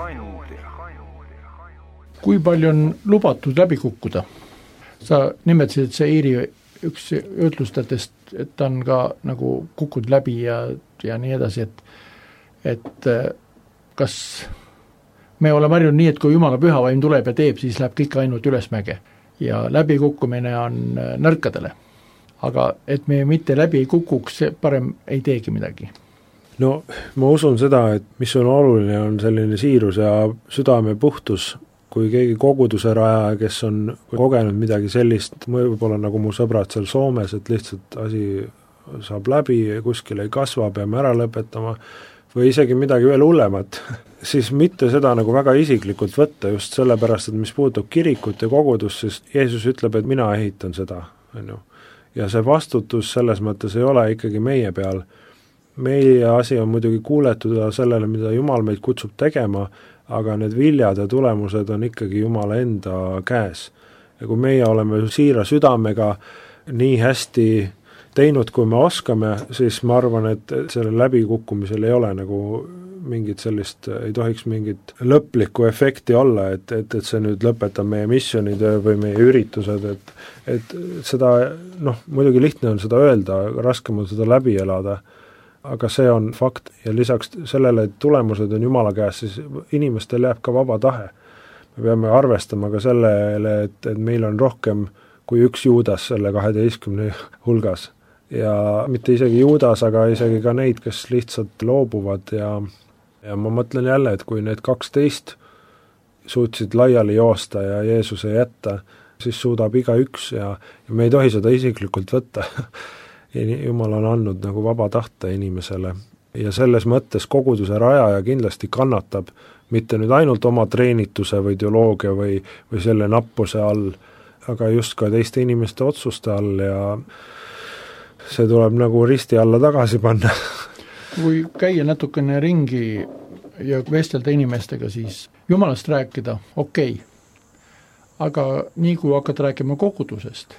Kui palju on lubatud läbi kukkuda? Sa nimetasid, et see Iiri üks ütlustatest, et ta on ka nagu kukkud läbi ja nii edasi, et kas me oleme harjunud nii, et kui Jumala pühavaim tuleb ja teeb, siis läheb kõik ainult ülesmäge ja läbikukkumine on nõrkadele. Aga et me mitte läbi ei kukuks, parem ei teegi midagi. No ma usun seda, et mis on oluline, on selline siirus ja südame puhtus, kui keegi koguduse raja, kes on kogenud midagi sellist, võib-olla nagu mu sõbrad seal Soomes, et lihtsalt asi saab läbi, kuskil ei kasva, peame ära lõpetama, või isegi midagi veel hullemat, siis mitte seda nagu väga isiklikult võtta just sellepärast, et mis puutub kirikut ja kogudust, siis Jeesus ütleb, et mina ehitan seda, on ju. Ja see vastutus selles mõttes ei ole ikkagi meie peal. Meie asi on muidugi kuuletuda sellele, mida Jumal meid kutsub tegema, aga need viljad ja tulemused on ikkagi Jumala enda käes. Ja kui meie oleme siira südamega nii hästi teinud, kui me oskame, siis ma arvan, et selle läbikukkumisel ei ole nagu mingit sellist, ei tohiks mingit lõplikku efekti olla, et see nüüd lõpetab meie missionitöö või meie üritused, et seda, muidugi lihtne on seda öelda, raskem on seda läbi elada, aga see on fakt ja lisaks sellele, et tulemused on Jumala käes, siis inimestel jääb ka vaba tahe. Me peame arvestama ka sellele, et meil on rohkem kui üks Juudas selle 12 hulgas ja mitte isegi Juudas, aga isegi ka neid, kes lihtsalt loobuvad ja ma mõtlen jälle, et kui need 12 suutsid laiali joosta ja Jeesuse jätta, siis suudab igaüks ja me ei tohi seda isiklikult võtta. Jumal on andnud nagu vaba tahte inimesele ja selles mõttes koguduse rajaja kindlasti kannatab mitte nüüd ainult oma treenituse või ideoloogia või selle nappuse all, aga just ka teiste inimeste otsuste all ja see tuleb nagu risti alla tagasi panna. Kui käia natukene ringi ja vestelda inimestega, siis Jumalast rääkida, okei. Aga nii kui hakkad rääkima kogudusest,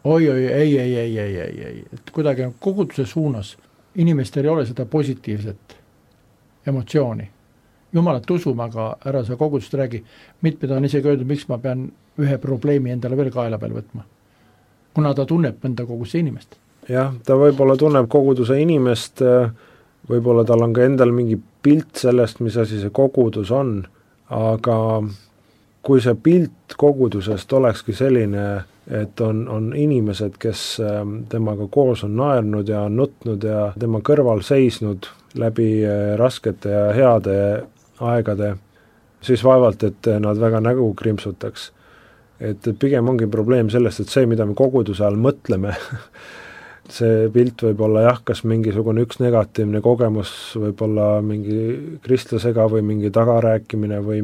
ei, et kuidagi koguduse suunas inimestel ei ole seda positiivset emotsiooni. Jumalat usume, aga ära sa kogudust räägi. Mitmed on isegi öeldud, miks ma pean ühe probleemi endale veel kaela peal võtma. Kuna ta tunneb enda koguduse inimest. Jah, ta võib-olla tunneb koguduse inimest, võib-olla tal on ka endal mingi pilt sellest, mis asi see kogudus on, aga kui see pilt kogudusest olekski selline, et on inimesed, kes temaga koos on naernud ja on nutnud ja tema kõrval seisnud läbi raskete ja heade aegade, siis vaevalt, et nad väga nägu krimpsutaks. Et pigem ongi probleem sellest, et see, mida me koguduse all mõtleme, see pilt võib olla jah, kas mingisugune üks negatiivne kogemus, võib olla mingi kristlasega või mingi tagarääkimine või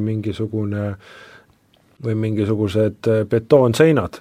mingisugused betoonseinad.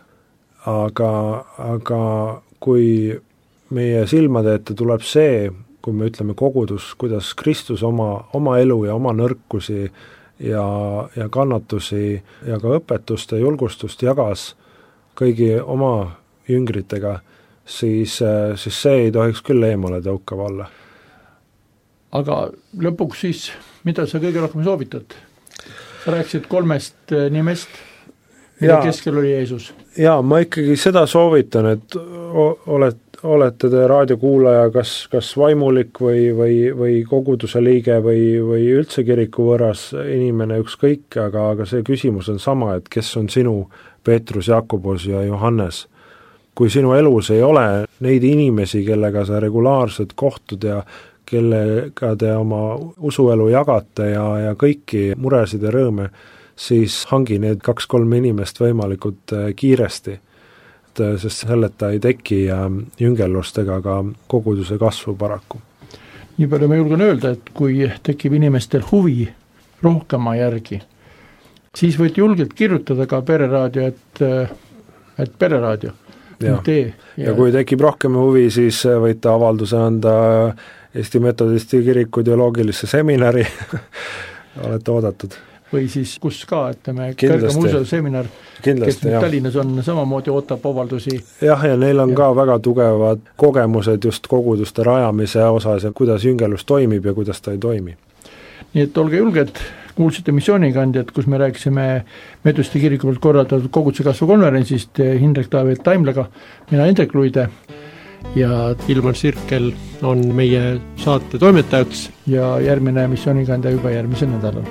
Aga kui meie silmade ette tuleb see, kui me ütleme kogudus, kuidas Kristus oma elu ja oma nõrkusi ja kannatusi ja ka õpetust ja julgustust jagas kõigi oma jüngritega, siis see ei tohiks küll eemale tõukav olla. Aga lõpuks siis, mida sa kõige rohkem soovitad? Sa rääkisid 3 nimest, mida keskel oli Jeesus. Jaa, ma ikkagi seda soovitan, et olete te raadiokuulaja kas vaimulik või koguduse liige või üldse kiriku võõras inimene ükskõik, aga see küsimus on sama, et kes on sinu Peetrus, Jakobos ja Johannes. Kui sinu elus ei ole neid inimesi, kellega sa regulaarselt kohtud ja kellega te oma usuelu jagate ja kõiki muresid ja rõõme, siis hangi need 2-3 inimest võimalikult kiiresti, sest selleta ei teki jüngellust ega ka koguduse kasvu paraku. Nii palju ma julgen öelda, et kui tekib inimestel huvi rohkema järgi, siis võid julgelt kirjutada ka Pereraadio, et Pereraadio. Ja kui tekib rohkem huvi, siis võite avalduse anda Eesti Metodisti kiriku ideoloogilisse seminari, olete oodatud. Või siis kus ka, Kõrge Muuseu seminar, kes Tallinnas on samamoodi ootab avaldusi. Jah, ja neil on ka väga tugevad kogemused just koguduste rajamise osas ja kuidas jüngellus toimib ja kuidas ta ei toimi. Nii et olge julged, kuulsite missioonikandjad, kus me rääkisime Metodisti kiriku poolt korraldatud koguduse kasvu konverentsist Hindrek Taavet Taimlaga, mina Hendrik Luide ja Ilmar Sirkel on meie saate toimetajaks ja järgmine missioonikandja juba järgmisel nädalal.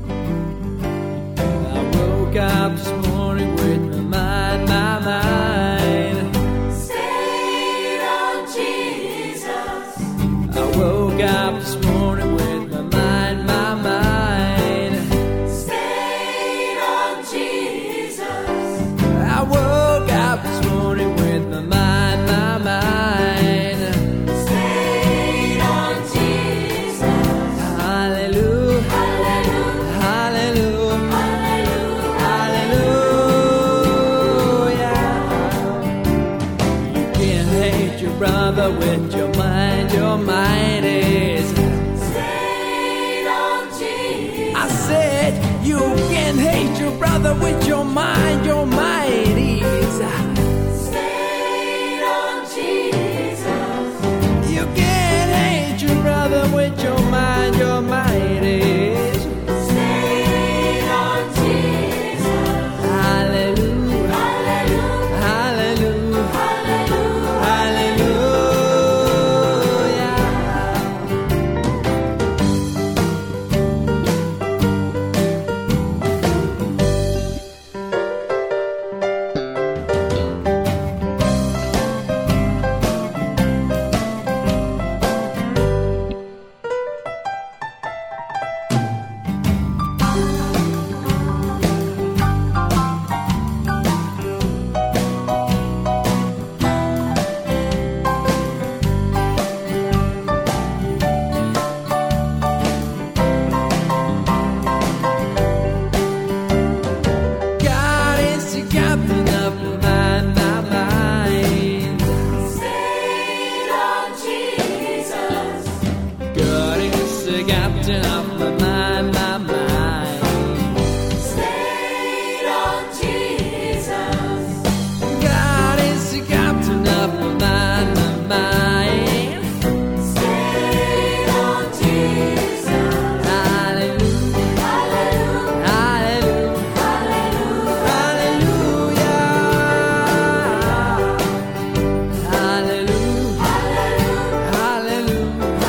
Up this morning with my mind stayed on Jesus. I woke up this morning with my mind stayed on Jesus. I woke up this morning with my mind stayed on Jesus. Hallelujah, hallelujah, hallelujah. Brother, with your mind is stayed on Jesus. I said you can hate your brother with your mind is stayed on Jesus. You can hate your brother with your mind is stayed on Jesus. Hallelujah, hallelujah, hallelujah, hallelujah. Stayed on Jesus. God is the captain of my mind. Stayed on Jesus. Hallelujah. Hallelujah. Hallelujah. Hallelujah. Hallelujah. Hallelujah.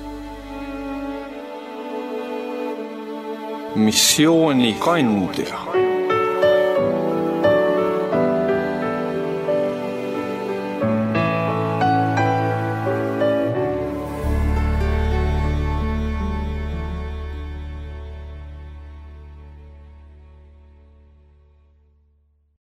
Missiooni kandja.